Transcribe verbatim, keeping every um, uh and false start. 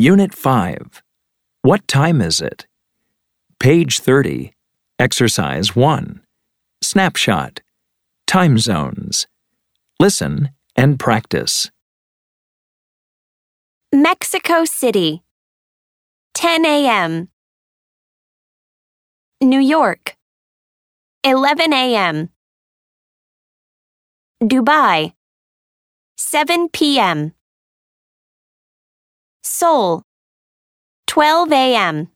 Unit five. What time is it? Page thirty. Exercise one. Snapshot. Time zones. Listen and practice. Mexico City, ten a.m. New York, eleven a.m. Dubai, seven p.m. Seoul, twelve a.m.